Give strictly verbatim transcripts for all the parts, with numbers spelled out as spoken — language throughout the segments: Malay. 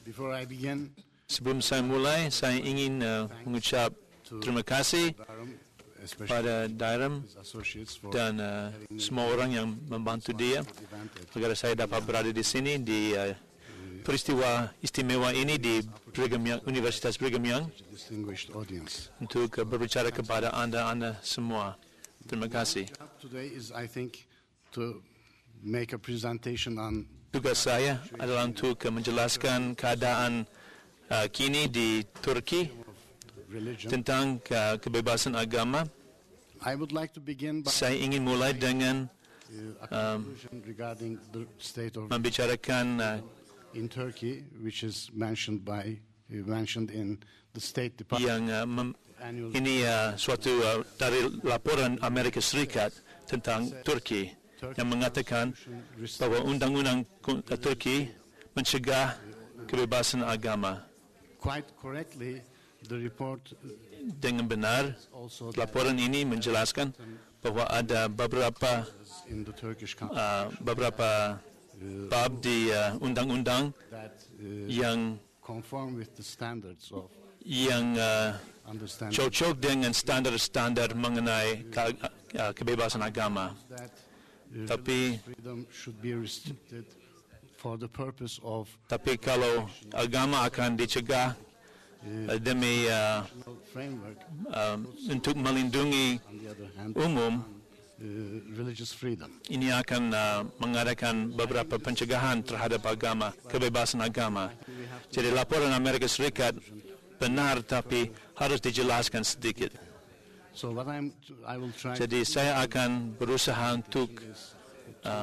Before I begin, Sebelum saya mulai, saya ingin uh, mengucap terima kasih pada Dairam dan uh, semua orang yang membantu dia agar saya dapat berada di sini di uh, peristiwa istimewa ini di Brigham Young, Universitas Brigham Young untuk uh, berbicara kepada anda-anda semua. Terima kasih. Today is, I think, to make a presentation on Tugas saya adalah untuk uh, menjelaskan keadaan uh, kini di Turki religion. tentang uh, kebebasan agama. I would like to begin by Saya ingin mulai dengan uh, a conclusion regarding the state of membicarakan uh, in Turkey, which is mentioned by uh, mentioned in the State Department. yang uh, mem- Annual ini uh, suatu uh, dari laporan Amerika Serikat tentang Turki yang mengatakan bahwa undang-undang uh, Turki mencegah kebebasan agama. Quite correctly, the report uh, Dengan benar, also laporan ini menjelaskan bahwa ada beberapa in the Turkish constitution uh, beberapa bab di uh, undang-undang that uh, yang conform with the standards of yang uh, understanding cocok dengan standar-standar mengenai ke, uh, kebebasan agama. that uh, Tapi religious freedom should be restricted for the purpose of tapi kalau agama akan dicegah uh, demi uh, framework. uh, untuk melindungi On the other hand, umum, uh, religious freedom. ini akan uh, mengadakan beberapa pencegahan terhadap agama, kebebasan agama. Jadi laporan Amerika Serikat benar tapi harus dijelaskan sedikit. So what I'm, I will try Jadi saya akan berusaha untuk uh,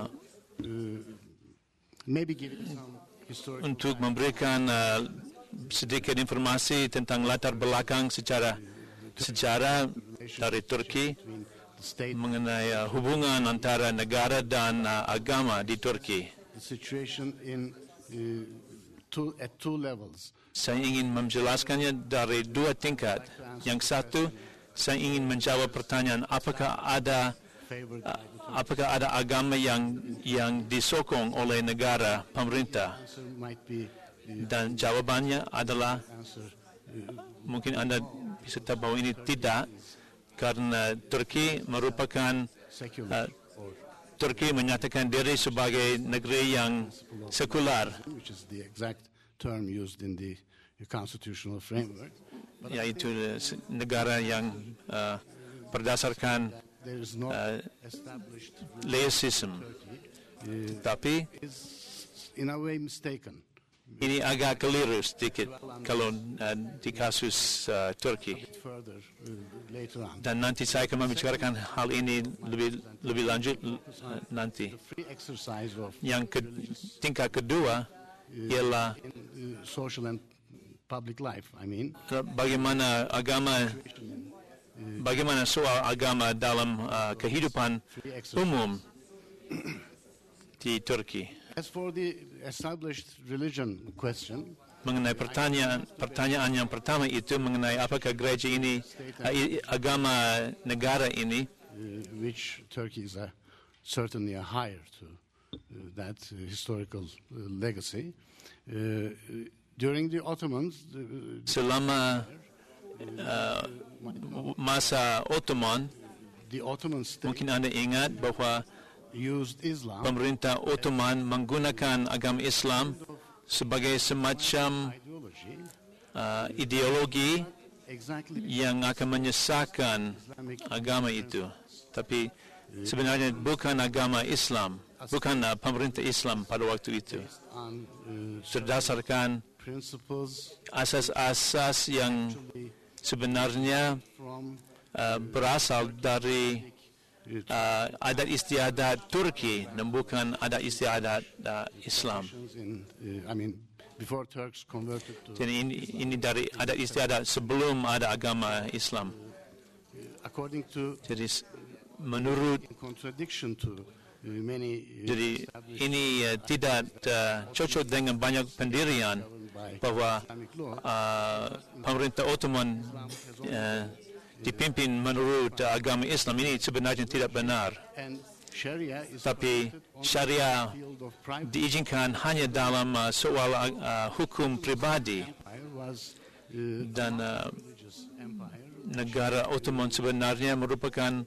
maybe give you some historical untuk memberikan uh, sedikit informasi tentang latar belakang secara sejarah dari Turki between the state, mengenai uh, hubungan antara negara dan uh, agama di Turki. the situation in uh, two at two levels. Saya ingin menjelaskannya dari dua tingkat. Yang satu, saya ingin menjawab pertanyaan apakah ada Favored uh, apakah ada agama yang yang disokong oleh negara pemerintah, answer might be uh, dan jawabannya adalah answer mungkin Anda bisa tahu bahwa ini tidak, karena Turki merupakan secular, uh, Turki menyatakan diri sebagai negeri yang sekular, which is the exact term used in the constitutional framework. But yaitu uh, se- negara yang uh, berdasarkan there is no uh, established laicism. uh, Tapi is in a way mistaken. ini agak keliru sedikit kalau uh, di kasus uh, Turki. Further uh, later on, Dan nanti saya akan membicarakan hal ini lebih lebih lanjut uh, nanti. the free exercise of Yang ke, tingkat kedua ialah in, uh, social and public life. I mean, bagaimana agama, bagaimana soal agama dalam uh, kehidupan umum di Turki. as for the established religion question, Mengenai pertanyaan pertanyaan yang pertama itu mengenai apakah gereja ini uh, i- agama negara ini, uh, which Turkey is a, certainly a higher to uh, that uh, historical uh, legacy. Uh, during the Ottomans, uh, selama uh, masa Ottoman, the Ottoman state mungkin Anda ingat bahwa used Islam pemerintah Ottoman menggunakan agama Islam sebagai semacam ideology uh, ideologi exactly yang akan menyesatkan agama itu. Tapi sebenarnya bukan agama Islam, bukan uh, pemerintah Islam pada waktu itu. on uh, Berdasarkan principles asas-asas yang sebenarnya from uh, berasal dari uh, adat istiadat Turki dan bukan adat istiadat uh, Islam. in, uh, I mean, before Turks converted to, Jadi ini, ini dari adat istiadat sebelum ada agama Islam. according to, Jadi s- menurut in contradiction to uh, many uh, jadi established ini uh, tidak uh, cocok dengan banyak pendirian by bahwa Islamic law, uh, pemerintah Ottoman uh, dipimpin menurut uh, agama Islam. Ini sebenarnya tidak benar. and Sharia is tapi permitted only syariah in the field of private diizinkan hanya dalam uh, soal uh, hukum pribadi, empire was uh, dan uh, religious empire. negara Ottoman sebenarnya merupakan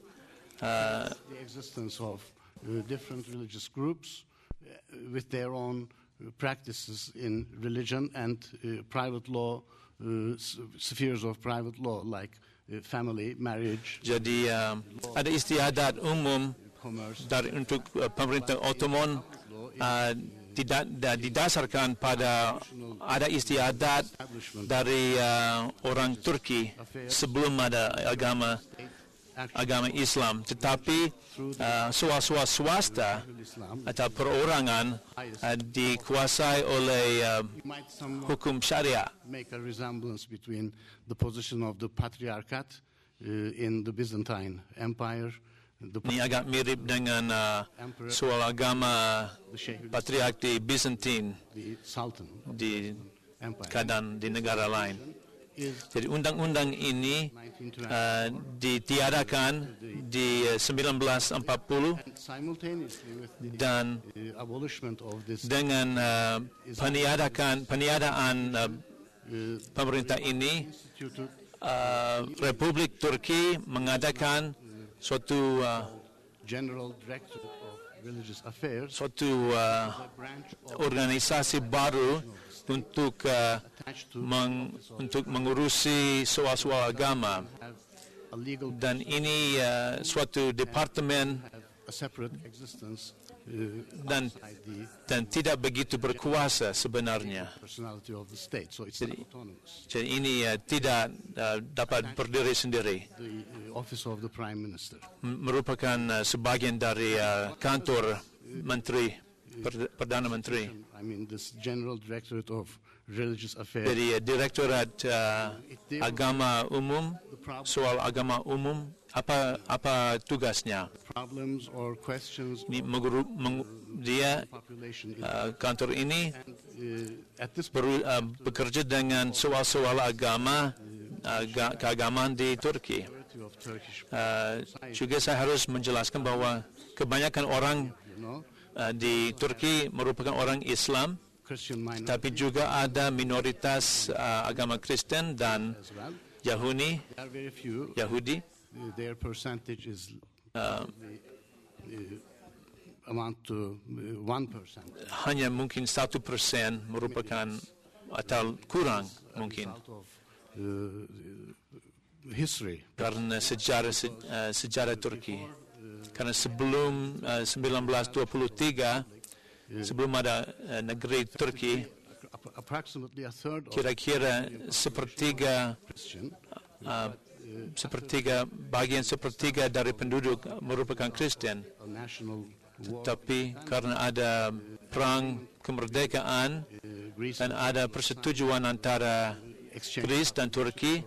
uh, The existence of uh, different religious groups uh, with their own uh, practices in religion and uh, private law, uh, s- spheres of private law like uh, family, marriage, jadi uh, ada istiadat umum commerce. dari untuk uh, pemerintah Ottoman uh, tidak da, didasarkan pada ada istiadat dari uh, orang Turki sebelum ada agama agama Islam, tetapi uh, soal-soal swasta atau perorangan uh, dikuasai oleh uh, You might somewhat hukum syariah. make a resemblance between the position of the patriarchate uh, in the Byzantine Empire, the, Ini agak mirip dengan uh, soal agama the Sheikh, patriark di Byzantine the Sultan of di the Empire. keadaan di negara lain. Is Jadi undang-undang ini nineteen twenty uh, ditiadakan di uh, sembilan belas empat puluh and simultaneously with the dan uh, abolishment of this dengan uh, peniadakan peniadaan uh, uh, pemerintah ini, instituted uh, Republik Turki mengadakan suatu uh, General Directorate of Religious Affairs, suatu uh, a branch of organisasi baru untuk uh, attached to meng, untuk mengurusi soal-soal agama, have a legal dan ini uh, suatu departemen have a separate existence uh, dan outside the dan tidak begitu berkuasa sebenarnya. personality of the state. So it's not autonomous. Jadi ini uh, tidak uh, dapat berdiri sendiri. The uh, office of the Prime Minister. M- merupakan uh, sebagian dari uh, kantor menteri per- perdana menteri. I mean, this General Directorate of Religious Affairs. Jadi uh, direktorat uh, agama umum, The prob- soal agama umum, apa apa tugasnya? problems or questions Ini of menguru, meng, dia the population in uh, kantor ini and uh, at this beru, uh, bekerja dengan soal-soal agama, aga, keagamaan di Turki. majority of Turkish, Uh, juga saya harus menjelaskan bahwa kebanyakan orang you know, uh, di Turki merupakan orang Islam, Christian minority tapi juga ada minoritas uh, agama Kristen dan as well. Yahudi. There are very few. Yahudi. Uh, their percentage is Uh, uh, amount to uh, one percent. hanya mungkin satu persen merupakan atau kurang mungkin Result of uh, history. karena sejarah se, uh, sejarah Turki. Karena sebelum uh, sembilan belas dua puluh tiga, sebelum ada uh, negeri Turki, Ap- approximately a third of kira-kira sepertiga Christian uh, sepertiga bagian sepertiga dari penduduk merupakan Kristen, a national war. tapi karena ada perang kemerdekaan Uh, Greece dan ada persetujuan antara exchange Greece dan Turki,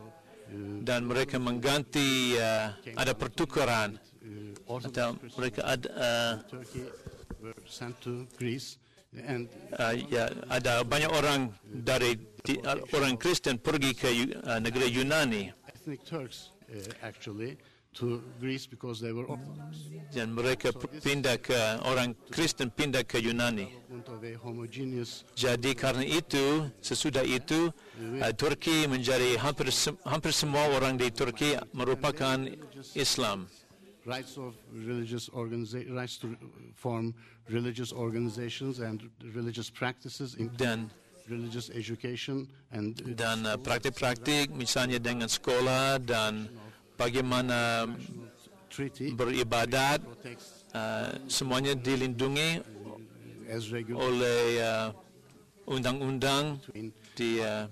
dan mereka mengganti uh, ada pertukaran uh, Orthodox atau mereka ada uh, Turkey were sent to Greece and uh, ya ada banyak orang dari di, uh, orang Kristen pergi ke uh, negeri Yunani, ethnic Turks uh, actually to Greece because they were Orthodox. dan mereka pindah ke orang Kristen pindah ke Yunani. Development of a homogeneous Jadi karena itu, sesudah itu, uh, Turki menjadi hampir sem- hampir semua orang di Turki merupakan Islam. rights of religious organiza- rights to form religious organizations and religious practices, including Dan religious education and uh, dan uh, praktik-praktik misalnya dengan sekolah dan bagaimana treaty beribadat, protects uh, semuanya dilindungi as regular oleh uh, undang-undang between di uh,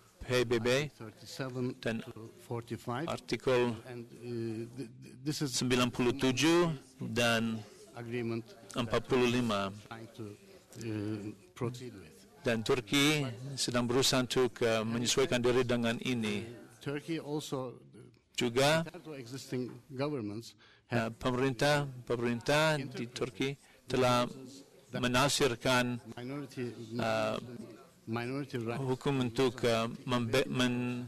P B B thirty-seven dan to forty-five, artikel and uh, th- th- this is sembilan puluh tujuh dan agreement empat puluh lima. trying to uh, proceed with. Dan Turki sedang berusaha untuk uh, menyesuaikan diri dengan ini. Turkey also, Juga compared to existing governments, uh, have pemerintah pemerintah di Turki telah menafsirkan minority uh, minority rights hukum untuk uh, membe- men-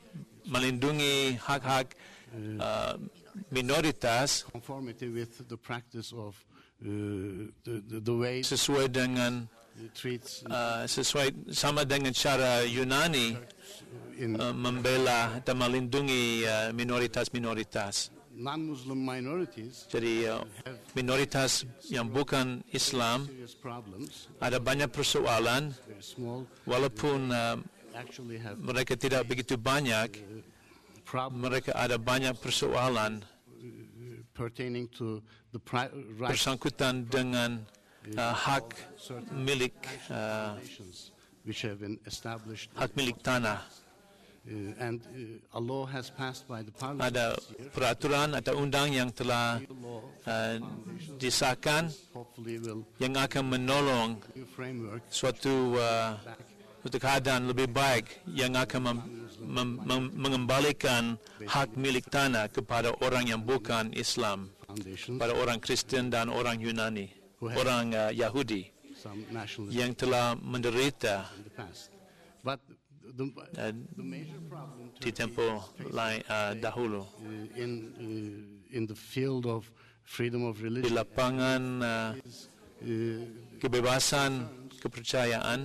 melindungi hak-hak uh, minoritas conformity with the practice of the, the, the way sesuai dengan it treats uh, sesuai sama dengan cara Yunani in uh, membela dan melindungi uh, minoritas-minoritas. non-Muslim minorities Jadi uh, minoritas yang bukan Islam serious problems, ada banyak persoalan very small, walaupun uh, actually have mereka tidak begitu banyak, problems mereka ada banyak persoalan pertaining to the pri- rights bersangkutan dengan uh, hak milik uh, nations which have been established. hak milik tanah. Uh, and uh, a law has passed by the parliament Ada this year. peraturan atau undang yang telah The law uh, disahkan hopefully will yang akan menolong new framework suatu uh, suatu keadaan lebih baik yang akan mem, mem, mem, mengembalikan hak milik tanah kepada orang yang bukan Islam, foundations, pada orang Kristen dan orang Yunani, orang uh, Yahudi some nationalists yang telah menderita in the past. But the, uh, the major problem di Turkey tempoh lain uh, dahulu. uh, in uh, in the field of freedom of Di religion lapangan uh, is uh, kebebasan kepercayaan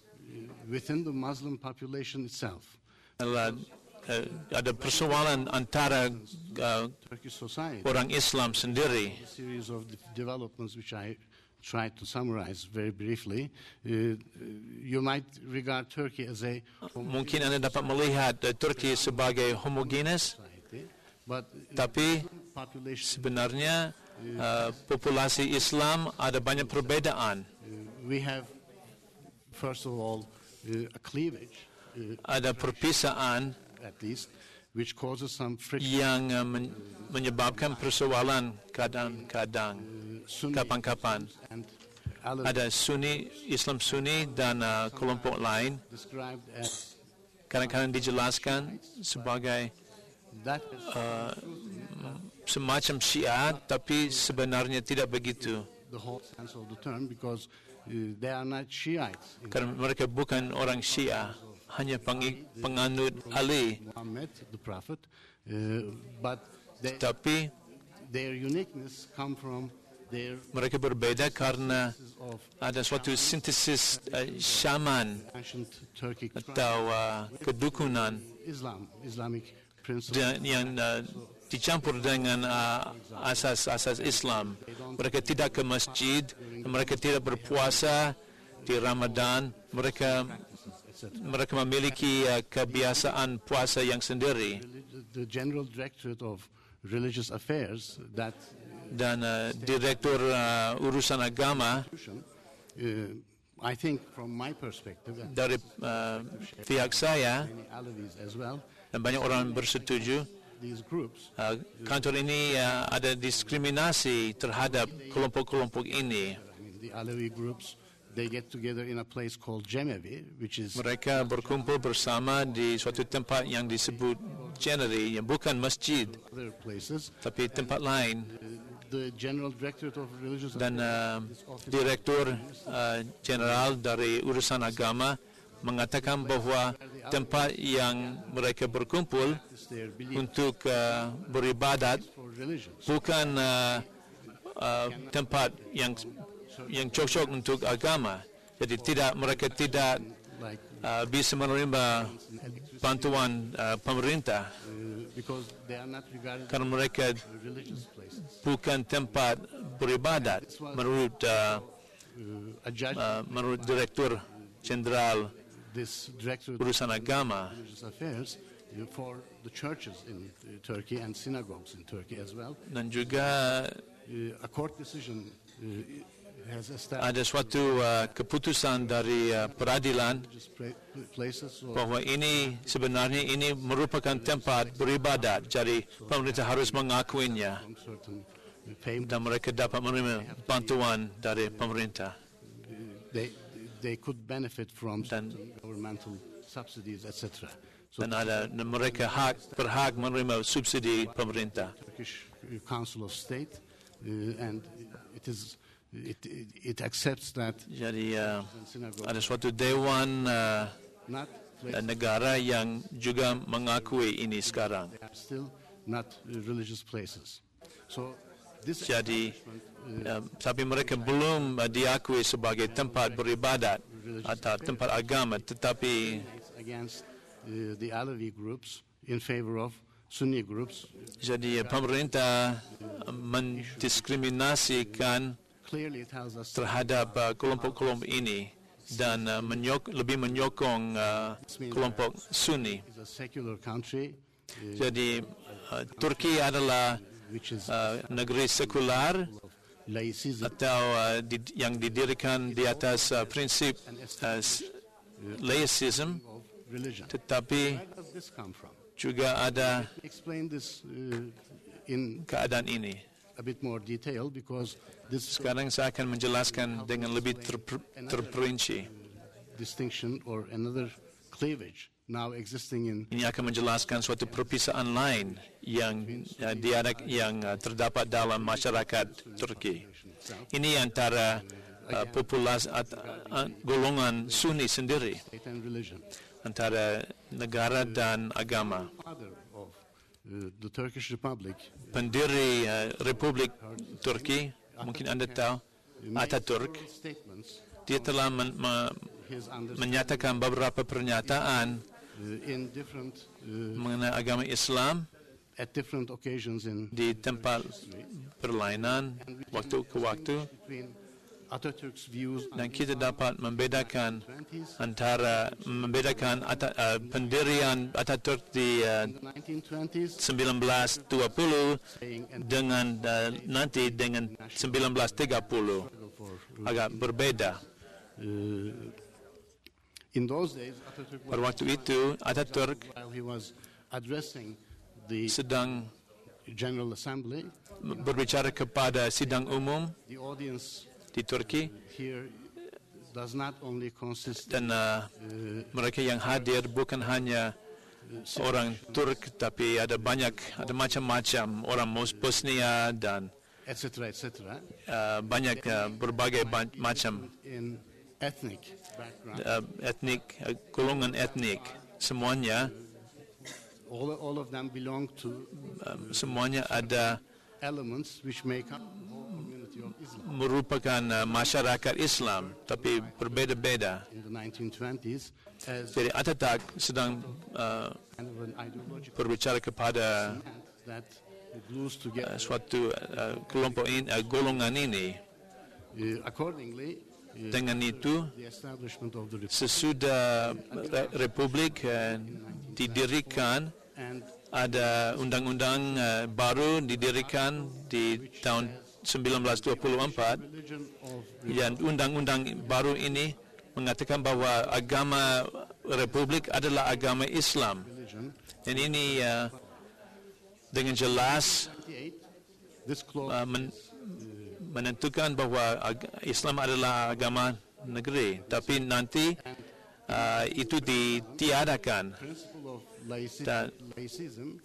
within the Muslim population itself. adalah uh, ada persoalan antara uh, Turkish society, orang Islam sendiri. a series of de- developments which I tried to summarize very briefly. Uh, you might regard Turkey as a Mungkin Anda dapat melihat uh, Turki sebagai homogenes, society, but tapi population sebenarnya uh, populasi Islam ada banyak perbezaan. uh, we have first of all uh, a cleavage, uh, Ada perpisaan at least, which causes some friction. yang uh, men- menyebabkan persoalan kadang-kadang, Sunni kapan-kapan. and Alawi Ada Sunni, Islam Sunni dan uh, kelompok lain described as kadang-kadang dijelaskan sebagai that is uh, semacam Syiah, tapi sebenarnya tidak begitu. the whole sense of the term because uh, they are not Shiites. In Karena mereka bukan orang Syiah, hanya pengi- penganut Ali, Muhammad, the Prophet, uh, but they, tapi their uniqueness come from their mereka berbeda karena of ada suatu sintesis uh, syaman ancient Turkic atau uh, kedukunan Islam, Islamic principles. dan yang uh, dicampur dengan uh, asas-asas Islam. Mereka tidak ke masjid, mereka tidak berpuasa di Ramadan, mereka mereka memiliki uh, kebiasaan puasa yang sendiri. The General Directorate of Religious Affairs, that Dan uh, Direktur uh, Urusan Agama uh, I think from my perspective, and dari uh, pihak saya, many Alawis as well, dan banyak orang bersetuju, these groups, uh, kantor ini uh, ada diskriminasi terhadap kelompok-kelompok ini. I mean, the Alawi groups, they get together in a place called Cemevi, which is Mereka berkumpul bersama di suatu tempat yang disebut Cemevi, yang bukan masjid, other places. tapi tempat lain. The General Directorate of Religious Dan uh, Affairs, Direktur uh, Jeneral dari Urusan Agama mengatakan bahwa tempat yang mereka berkumpul their belief untuk uh, beribadat for religions. bukan uh, uh, tempat yang yang cocok untuk agama. Jadi tidak mereka tidak Like, uh, bisa menerima bantuan uh, pemerintah uh, because they are not regarded karena mereka as religious places. bukan tempat beribadat menurut uh, Uh, a judge, uh, menurut Direktur Jenderal this Directorate Urusan Agama. of Religious Affairs uh, for the churches in uh, Turkey and synagogues in Turkey as well. Dan juga Uh, a court decision uh, has established ada suatu uh, keputusan dari uh, peradilan religious pra- places or bahwa ini sebenarnya ini merupakan tempat beribadat, jadi pemerintah harus mengakuinya some certain uh, payment. dan mereka dapat menerima bantuan dari pemerintah. They, they could benefit from Dan- certain governmental subsidies, et cetera. So Dan ada dan mereka hak berhak menerima subsidi pemerintah. Turkish uh, Council of State, uh, and it is it, it, it accepts that Jadi uh, synagogues ada suatu dewan uh, not places, negara yang juga mengakui ini sekarang. they are still not uh, religious places. So Jadi uh, tapi mereka belum uh, diakui sebagai tempat beribadat atau tempat agama, tetapi against uh, the Alawi groups in favor of Sunni groups. Jadi uh, pemerintah uh, mendiskriminasikan Clearly it tells us terhadap uh, kelompok-kelompok ini dan uh, menyok, lebih menyokong uh, kelompok Sunni. it's a secular country uh, Jadi uh, Turki adalah which is uh, negeri sekular laicism atau uh, di, yang didirikan di atas uh, prinsip uh, s- laicism, of religion. tetapi Where does this come from? juga ada Explain this uh, in keadaan ini. a bit more detail because this Sekarang saya akan menjelaskan dengan lebih terper, terperinci. distinction or another cleavage now existing in Ini akan menjelaskan suatu perpisaan lain yang uh, diadak yang uh, terdapat dalam masyarakat Turki. Ini antara uh, populasi at, uh, golongan Sunni sendiri, state and religion. antara negara dan agama. Father of uh, the Turkish Republic Pendiri uh, Republik Turki, mungkin Anda tahu, Atatürk, statements dia telah men, me, his understanding menyatakan beberapa pernyataan uh, in different uh, mengenai agama Islam at different occasions in di tempat berlainan, waktu ke waktu, between Atatürk's views dan kita dapat membedakan twenties antara membedakan Ata, uh, pendirian Atatürk di uh, and the nineteen twenties sembilan belas dua puluh saying and dengan uh, nanti dengan sembilan belas tiga puluh for agak berbeda. uh, in those days Atatürk was Pada waktu itu Atatürk while he was addressing the sedang General Assembly, berbicara kepada sidang umum the audience di Turki here does not only consist dan uh, mereka yang hadir bukan hanya orang Turk, tapi ada banyak, ada macam-macam orang Bosnia dan et cetera et cetera uh, banyak uh, berbagai ba- macam in ethnic background. uh, etnik, uh, golongan etnik. Semuanya, All, all of them belong to um, semuanya ada elements which make up the whole community of Islam. merupakan uh, masyarakat Islam, tapi berbeza-beza. In the nineteen twenties, as Jadi Atatürk sedang uh, kind of an ideological berbicara kepada movement that glues uh, together. suatu uh, kelompok ini, uh, golongan ini. Uh, accordingly, uh, Dengan itu, the establishment of the Republic sesudah re- Republik uh, didirikan, and ada undang-undang uh, baru didirikan di tahun sembilan belas dua puluh empat, religion of dan undang-undang baru ini mengatakan bahwa agama Republik adalah agama Islam. religion. Dan ini uh, dengan jelas twenty-eight, this clause uh, men- menentukan bahwa ag- Islam adalah agama negeri. Tapi nanti uh, itu ditiadakan. principle of laici- that- laicism.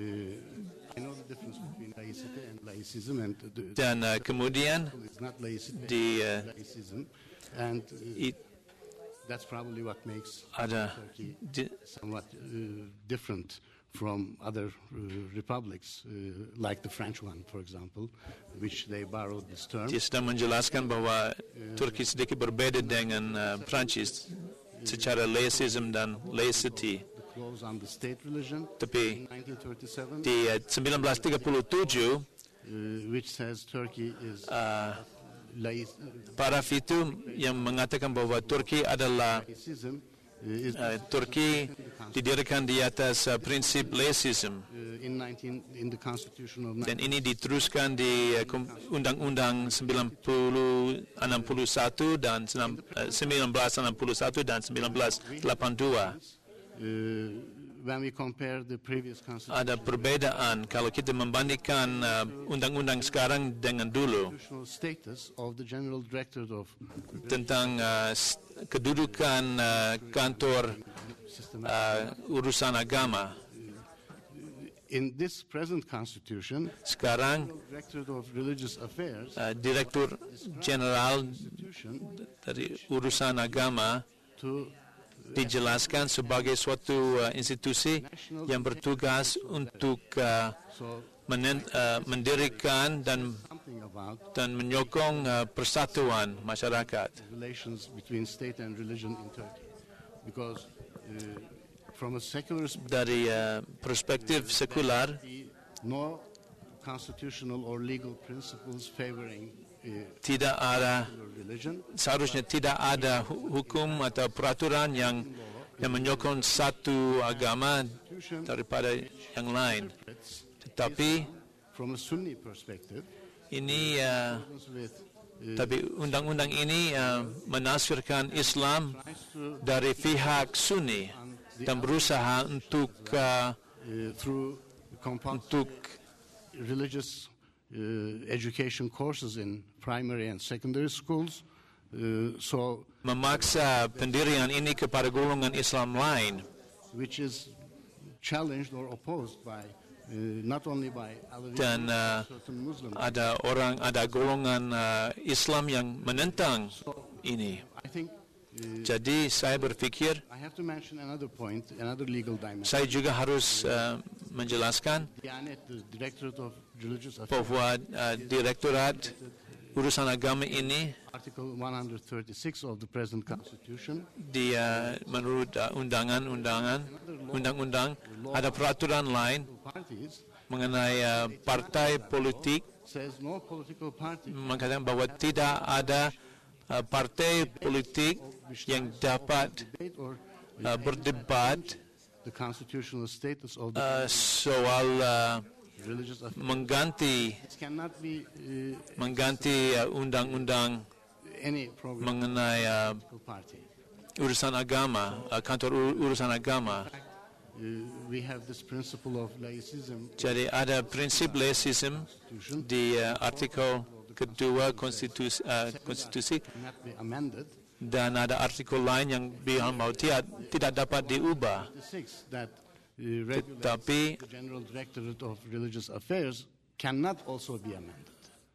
Uh, I know the difference between laicity and laicism, and the, Dan uh, kemudian it's not laicity, di uh, laicism, and uh, i- that's probably what makes ada Turkey di- somewhat uh, different from other uh, republics, uh, like the French one, for example, which they borrowed this term. dia sedang menjelaskan bahwa Turki sedikit berbeda dengan uh, Prancis secara laicism dan laicity. The clause on the state religion Tapi in nineteen thirty-seven, di uh, sembilan belas tiga puluh tujuh, uh, which says Turkey is uh, laic- paraf itu yang mengatakan bahwa Turki adalah laicism, uh, is uh, Turki didirikan di atas uh, prinsip laicism. uh, in nineteen in the Constitution of Dan ini diteruskan di uh, Kom- Undang-Undang sembilan puluh enam puluh satu dan senam- uh, sembilan belas enam puluh satu dan sembilan belas delapan puluh dua. Uh, when we compare the previous constitutional Ada perbedaan kalau kita membandingkan uh, undang-undang sekarang dengan dulu status of the General Directorate of tentang uh, s- kedudukan uh, kantor System. uh, urusan agama. In this present constitution, Sekarang Directorate of Religious Affairs uh, Direktur Jenderal institution dari urusan agama to dijelaskan sebagai suatu uh, institusi yang bertugas untuk uh, so menen- uh, mendirikan dan about dan menyokong uh, persatuan masyarakat. relations between state and religion in Turkey. Because uh, from a secular Dari uh, perspektif sekular, perspective, no constitutional or legal principles favoring uh, tidak ada, religion seharusnya tidak ada hu- hukum atau peraturan yang yang menyokong satu agama daripada yang lain. Tetapi from a Sunni perspective. ini, uh, With, uh, tapi undang-undang ini uh, menafsirkan Islam dari pihak Sunni dan berusaha untuk uh, uh, through compulsory untuk religious uh, education courses in primary and secondary schools. Uh, so, memaksa pendirian ini kepada golongan Islam lain, which is challenged or opposed by uh, not only by Alawi dan uh, certain Muslims. ada orang, ada golongan uh, Islam yang menentang ini. I think uh, Jadi saya berpikir I have to mention another point, another legal dimension. saya juga harus uh, menjelaskan Diyanet, the Directorate of Religious Affairs, bahwa uh, Direktorat Urusan Agama ini Article one thirty-six of the present Constitution, dia menurut uh, undangan-undangan, undang-undang ada peraturan lain parties mengenai uh, partai politik, says no political party mengatakan bahwa tidak ada uh, partai politik yang dapat debate or uh, berdebat the constitutional status of the uh, soal uh, religious affairs. mengganti It cannot be uh, mengganti uh, undang-undang any program mengenai uh, political party. urusan agama, uh, kantor ur- urusan agama. Uh, we have this principle of laicism Jadi ada prinsip laicism constitution di uh, artikel kedua konstitusi, uh, konstitusi cannot be amended. dan ada artikel lain yang bilang bahwa tidak, tidak dapat diubah. Six that uh, regulates Tetapi the General Directorate of Religious Affairs cannot also be amended.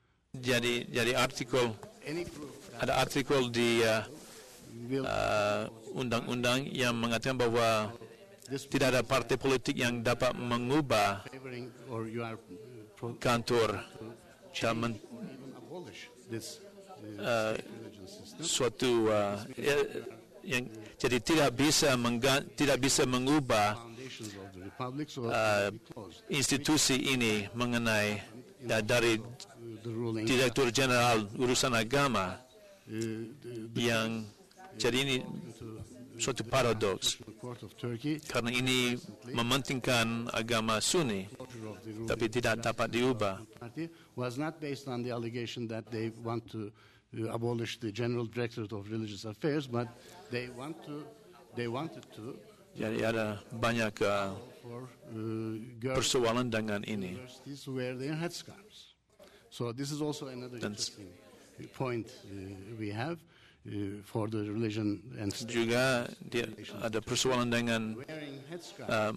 jadi jadi artikel Any group that ada artikel di uh, will uh, undang-undang yang mengatakan bahwa this tidak ada partai politik yang dapat mengubah favoring or you are uh, pro- kantor dan men- even abolish this uh, uh, religion system. suatu uh, ya- yang jadi tidak bisa mengga- tidak bisa mengubah Foundations of the republic, so uh, it will be closed. institusi ini mengenai uh, dari Uh, the ruling Direktur Jenderal Urusan Agama uh, the, the yang jadi ini suatu paradoks the Court of Turkey karena ini mementingkan agama Sunni closure of the ruling tapi tidak dapat diubah. party was not based on the allegation that they want to uh, abolish the General Directorate of Religious Affairs, but they want to they wanted to Jadi ada banyak uh, for uh, girls persoalan dengan ini. universities to wear their headscarves. So this is also another Dan- interesting point uh, we have uh, for the religion and state. Juga dia, ada persoalan dengan Wearing headscarves, uh,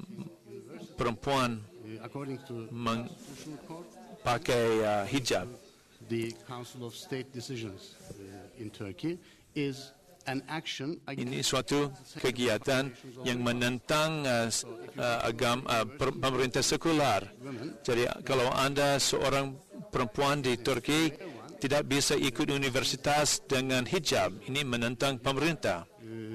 perempuan uh, according to meng- Constitutional Court, pakai uh, hijab. the Council of State decisions uh, in Turkey is an action Ini against suatu kegiatan yang menentang uh, s- uh, agama uh, per- pemerintah sekular. women. Jadi kalau Anda seorang perempuan di Turki tidak bisa ikut universitas dengan hijab, ini menentang pemerintah.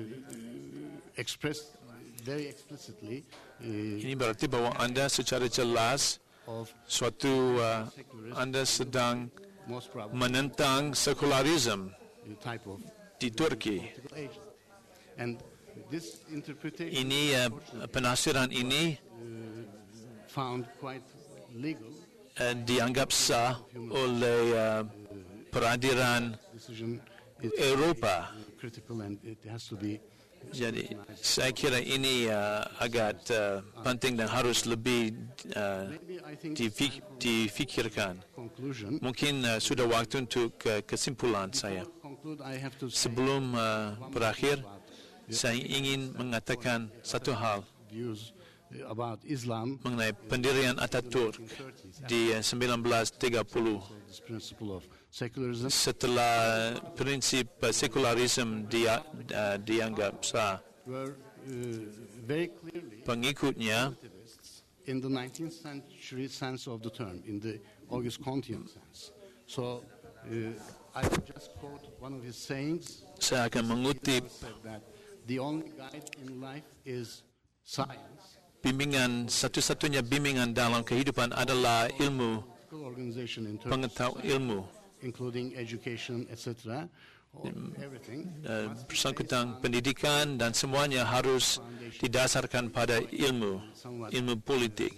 Expressed very explicitly uh, Ini berarti bahwa Anda secara jelas of suatu uh, Anda sedang most probably menentang sekularisme the type of di Turki. political agent. And this interpretation Ini uh, penafsiran ini found quite legal uh, dianggap sah oleh uh, peradilan decision is Eropa. critical and it has to be Jadi saya kira ini uh, agak uh, penting dan harus lebih uh, maybe I think difik- difikirkan. conclusion. Mungkin uh, sudah waktu untuk uh, kesimpulan saya. Conclude, I have to say Sebelum uh, berakhir, saya ingin mengatakan satu hal views about Islam, mengenai pendirian Ataturk di uh, sembilan belas tiga puluh. this principle of secularism, Setelah prinsip uh, sekularisme dia, uh, dianggap sah, were uh, very clearly pengikutnya in the nineteenth century sense of the term, in the August Comtean sense. So uh, I will just quote one of his sayings. Saya akan mengutip Said that the only guide in life is science. bimbingan, satu-satunya bimbingan dalam kehidupan adalah ilmu, Organization in Turkey, pengetahuan ilmu. including education, et cetera. Everything. Uh, bersangkutan pendidikan dan semuanya harus didasarkan pada ilmu, ilmu politik.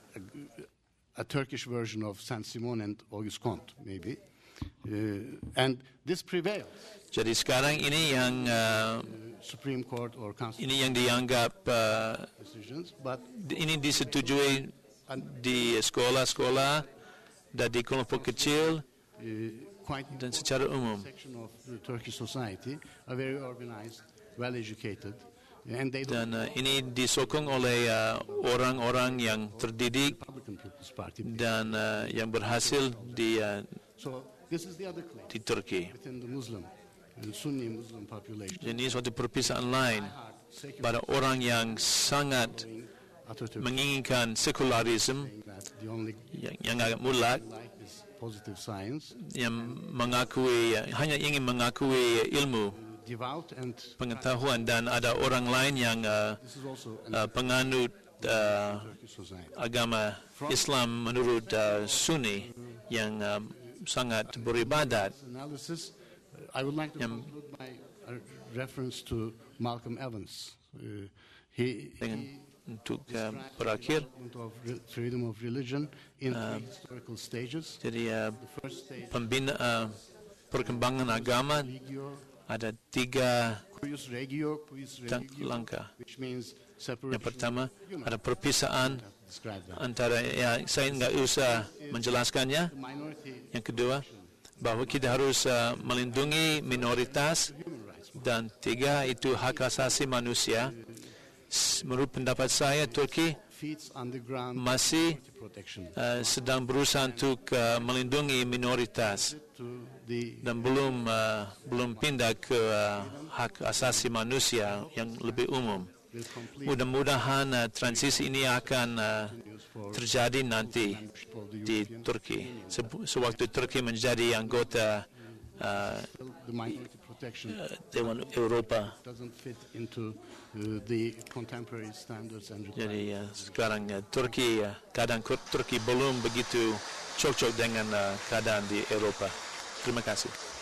A, a Turkish version of Saint-Simon and Auguste Comte, maybe. Uh, and this prevails. Jadi sekarang ini yang uh, Supreme Court or ini yang dianggap uh, decisions, but ini disetujui di sekolah-sekolah dan di kelompok kecil uh, quite dan secara umum. section of the Turkish society are very organized, well-educated, and they don't Dan uh, ini disokong oleh uh, orang-orang yang terdidik Republican People's Party. dan uh, yang berhasil di uh, So this is the other claim di Turki. within the Muslim, the Sunni Muslim population. Ini suatu perpisaan lain pada orang yang sangat Atatürk menginginkan sekularisme saying that the only yang, yang agak mutlak, life is positive science, yang mengakui hanya ingin mengakui ilmu devout, and pengetahuan, dan ada orang lain yang uh, this is also an uh, penganut uh, Turkish society. agama Islam menurut uh, Sunni yang uh, sangat beribadat. Analysis. uh, I would like to Yang- conclude by a reference to Malcolm Evans. Uh, he, Dengan he untuk uh, berakhir, development of re- freedom of religion in three historical stages. jadi uh, The first stage, pembina uh, perkembangan agama regio, ada tiga cuius regio, cuius tang- religio, langkah. which means Yang separation. pertama You know, ada perpisaan describe that. antara, ya saya nggak usah menjelaskannya. The minority Yang kedua, bahwa kita harus uh, melindungi minoritas, human rights. dan tiga itu hak asasi manusia. S- Menurut pendapat saya, Turki Feeds underground masih protection uh, sedang berusaha untuk uh, melindungi minoritas to the dan belum uh, belum pindah ke uh, hak asasi manusia yang lebih umum. will complete Mudah-mudahan uh, transisi ini akan uh, news for terjadi nanti for the di European Turki. Se- Sewaktu Turki menjadi anggota uh, the minority protection uh, Dewan Eropa. doesn't fit into uh, the contemporary standards and requirements. Jadi uh, sekarang uh, Turki uh, keadaan Kur- Turki belum begitu cocok dengan uh, keadaan di Eropa. Terima kasih.